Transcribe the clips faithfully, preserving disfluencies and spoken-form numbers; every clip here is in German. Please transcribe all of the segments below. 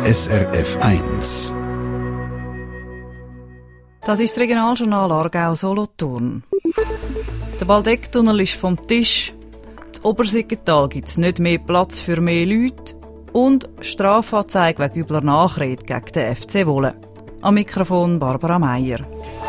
S R F eins. Das ist das Regionaljournal Aargau-Solothurn. Der Waldecktunnel ist vom Tisch. Das Obersiggental gibt es nicht mehr Platz für mehr Leute. Und Strafanzeige wegen übler Nachrede gegen den F C Wohlen. Am Mikrofon Barbara Meier.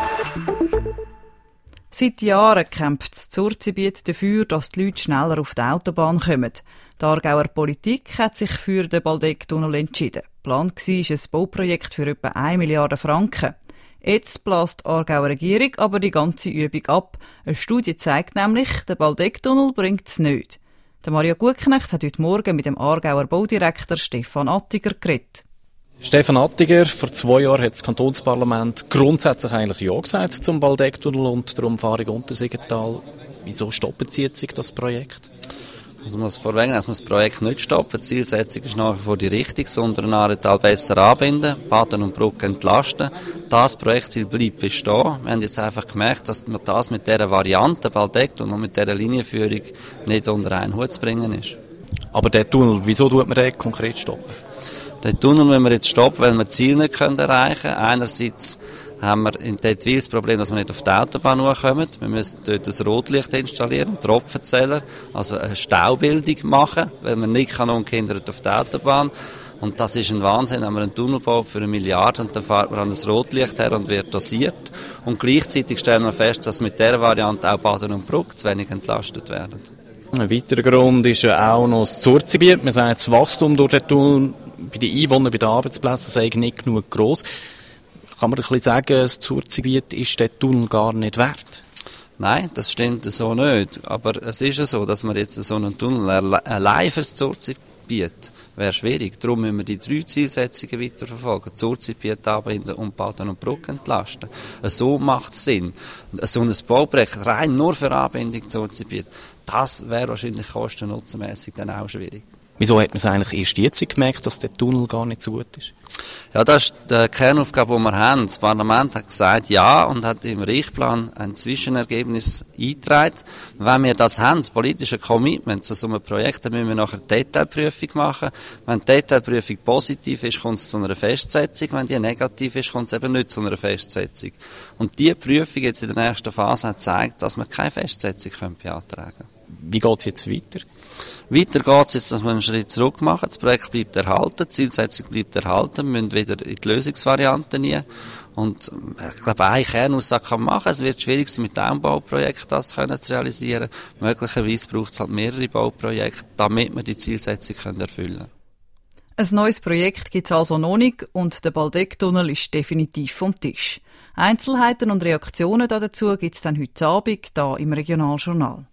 Seit Jahren kämpft das Zurzibiet dafür, dass die Leute schneller auf die Autobahn kommen. Die Aargauer Politik hat sich für den Waldecktunnel entschieden. Geplant war ein Bauprojekt für etwa eine Milliarde Franken. Jetzt bläst die Aargauer Regierung aber die ganze Übung ab. Eine Studie zeigt nämlich, der Waldecktunnel bringt es nicht. Der Mario Gutknecht hat heute Morgen mit dem Aargauer Baudirektor Stefan Attiger geredet. Stefan Attiger, vor zwei Jahren hat das Kantonsparlament grundsätzlich eigentlich Ja gesagt zum Waldecktunnel und der Umfahrung Untersiggental. Wieso stoppen Sie jetzt das Projekt? Also man muss vorweg, dass man das Projekt nicht stoppen. Die Zielsetzung ist nach wie vor die richtige, sondern Aartal besser anbinden, Baden und Brücken entlasten. Das Projektziel bleibt bestehen. Wir haben jetzt einfach gemerkt, dass man das mit dieser Variante Waldecktunnel und mit dieser Linienführung nicht unter einen Hut zu bringen ist. Aber der Tunnel, wieso tut man den konkret stoppen? Den Tunnel müssen wir jetzt stoppen, weil wir das Ziel nicht erreichen können. Einerseits haben wir in Tettwil das Problem, dass wir nicht auf die Autobahn kommen. Wir müssen dort ein Rotlicht installieren, einen Tropfenzähler, also eine Staubildung machen, weil man nicht kann ungehindert auf die Autobahn. Und das ist ein Wahnsinn, wenn man einen Tunnel baut für eine Milliarde und dann fährt man an das Rotlicht her und wird dosiert. Und gleichzeitig stellen wir fest, dass mit dieser Variante auch Baden und Brugg zu wenig entlastet werden. Ein weiterer Grund ist ja auch noch das Zurzibiet. Man sagt, das Wachstum durch den Tunnel bei den Einwohnern, bei den Arbeitsplätzen sei nicht genug gross. Kann man ein bisschen sagen, das Zurzibiet ist der Tunnel gar nicht wert? Nein, das stimmt so nicht. Aber es ist ja so, dass man jetzt so einen Tunnel allein für das Zurzibiet wäre schwierig. Darum müssen wir die drei Zielsetzungen weiterverfolgen. Zurzibiet anbinden und Baden und Brugg entlasten. So macht es Sinn. So ein Bauprojekt rein nur für Anbindung Zurzibiet, das wäre wahrscheinlich kostennutzenmässig dann auch schwierig. Wieso hat man es eigentlich erst jetzt gemerkt, dass der Tunnel gar nicht so gut ist? Ja, das ist die Kernaufgabe, die wir haben. Das Parlament hat gesagt, ja, und hat im Richtplan ein Zwischenergebnis eingetragen. Wenn wir das haben, das politische Commitment zu so einem Projekt, dann müssen wir nachher eine Detailprüfung machen. Wenn die Detailprüfung positiv ist, kommt es zu einer Festsetzung. Wenn die negativ ist, kommt es eben nicht zu einer Festsetzung. Und diese Prüfung jetzt in der nächsten Phase hat gezeigt, dass wir keine Festsetzung beantragen können. Wie geht es jetzt weiter? Weiter geht es jetzt, dass wir einen Schritt zurück machen. Das Projekt bleibt erhalten, die Zielsetzung bleibt erhalten. Wir müssen wieder in die Lösungsvarianten rein. Und ich glaube, eine Kernaussage kann man machen. Es wird schwierig sein, mit einem Bauprojekt das können zu realisieren. Möglicherweise braucht es halt mehrere Bauprojekte, damit wir die Zielsetzung erfüllen können. Ein neues Projekt gibt es also noch nicht und der Waldecktunnel ist definitiv vom Tisch. Einzelheiten und Reaktionen dazu gibt es dann heute Abend hier im Regionaljournal.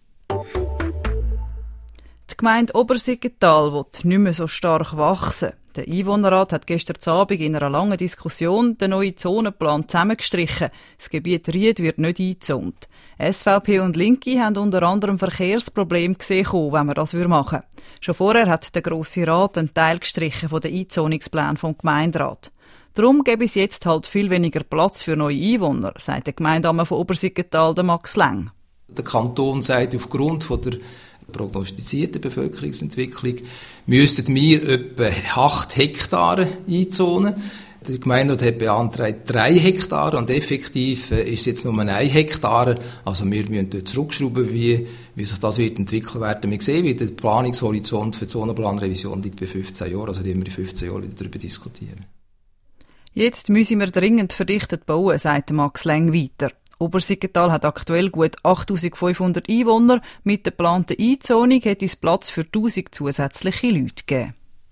Die Gemeinde Obersiggental will nicht mehr so stark wachsen. Der Einwohnerrat hat gestern Abend in einer langen Diskussion den neuen Zonenplan zusammengestrichen. Das Gebiet Ried wird nicht eingezont. S V P und Linke haben unter anderem Verkehrsprobleme gesehen, wenn man das machen würde. Schon vorher hat der Grosse Rat einen Teil gestrichen von den Einzonungsplänen vom Gemeinderat. Darum gäbe es jetzt halt viel weniger Platz für neue Einwohner, sagt der Gemeindeamt von Obersiggental, der Max Leng. Der Kanton sagt, aufgrund von der prognostizierten Bevölkerungsentwicklung müssten wir etwa acht Hektare einzonen. Der Gemeinderat hat beantragt drei Hektare und effektiv ist es jetzt nur ein Hektar. Also wir müssen dort zurückschrauben, wie, wie sich das wird entwickeln werden. Wir sehen, wie der Planungshorizont für die Zonenplanrevision liegt bei fünfzehn Jahren, also werden wir in fünfzehn Jahren wieder darüber diskutieren. Jetzt müssen wir dringend verdichtet bauen, sagt Max Leng weiter. Obersiggental hat aktuell gut achttausendfünfhundert Einwohner. Mit der geplanten Einzonung hätte es Platz für tausend zusätzliche Leute gegeben.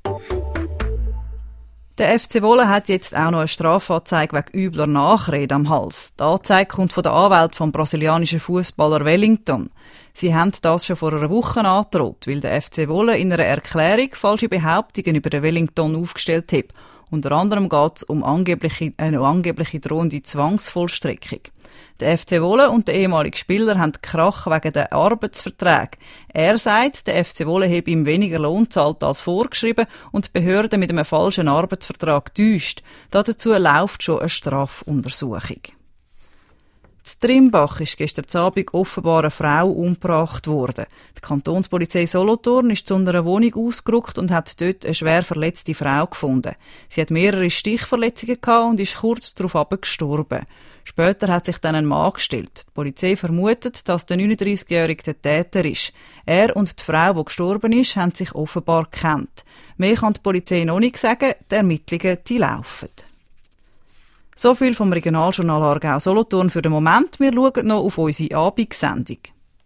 Der F C Wohlen hat jetzt auch noch eine Strafanzeige wegen übler Nachrede am Hals. Die Anzeige kommt von der Anwältin vom brasilianischen Fußballer Wellington. Sie haben das schon vor einer Woche angedroht, weil der F C Wohlen in einer Erklärung falsche Behauptungen über den Wellington aufgestellt hat. Unter anderem geht es um angebliche, eine angebliche drohende Zwangsvollstreckung. Der F C Wohlen und der ehemalige Spieler haben Krach wegen der Arbeitsverträge. Er sagt, der F C Wohlen habe ihm weniger Lohn gezahlt als vorgeschrieben und die Behörde mit einem falschen Arbeitsvertrag täuscht. Dazu läuft schon eine Strafuntersuchung. Z Trimbach ist gestern Abend offenbar eine Frau umgebracht worden. Die Kantonspolizei Solothurn ist zu einer Wohnung ausgerückt und hat dort eine schwer verletzte Frau gefunden. Sie hat mehrere Stichverletzungen gehabt und ist kurz darauf gestorben. Später hat sich dann ein Mann gestellt. Die Polizei vermutet, dass der neununddreissigjährige der Täter ist. Er und die Frau, die gestorben ist, haben sich offenbar gekannt. Mehr kann die Polizei noch nicht sagen, die Ermittlungen die laufen. So viel vom Regionaljournal Aargau Solothurn für den Moment. Wir schauen noch auf unsere Abendsendung.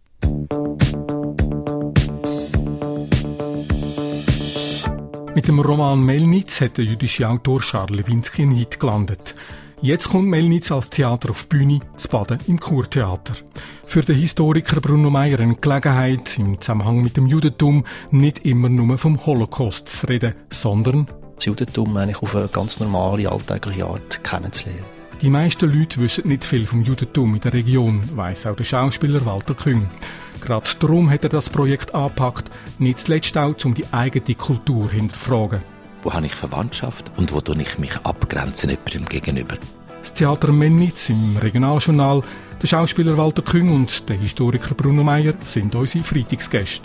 Mit dem Roman Melnitz hat der jüdische Autor Charles Lewinsky einen Hit gelandet. Jetzt kommt Melnitz als Theater auf die Bühne, zu Baden im Kurtheater. Für den Historiker Bruno Meyer eine Gelegenheit, im Zusammenhang mit dem Judentum nicht immer nur vom Holocaust zu reden, sondern das Judentum eigentlich auf eine ganz normale, alltägliche Art kennenzulernen. Die meisten Leute wissen nicht viel vom Judentum in der Region, weiss auch der Schauspieler Walter Küng. Gerade darum hat er das Projekt angepackt, nicht zuletzt auch, um die eigene Kultur hinterfragen. Wo habe ich Verwandtschaft und wo tue ich mich abgrenzen jemandem gegenüber? Das Theater Melnitz im Regionaljournal, der Schauspieler Walter Küng und der Historiker Bruno Meyer sind unsere Freitagsgäste.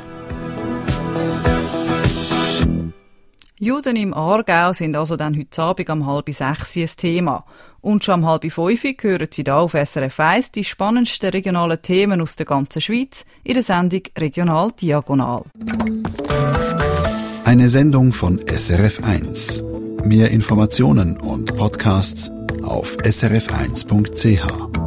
Juden im Aargau sind also dann heute Abend um halb sechs ein Thema. Und schon um halb fünf hören Sie hier auf S R F eins die spannendsten regionalen Themen aus der ganzen Schweiz in der Sendung Regional Diagonal. Eine Sendung von S R F eins. Mehr Informationen und Podcasts auf s r f eins punkt c h.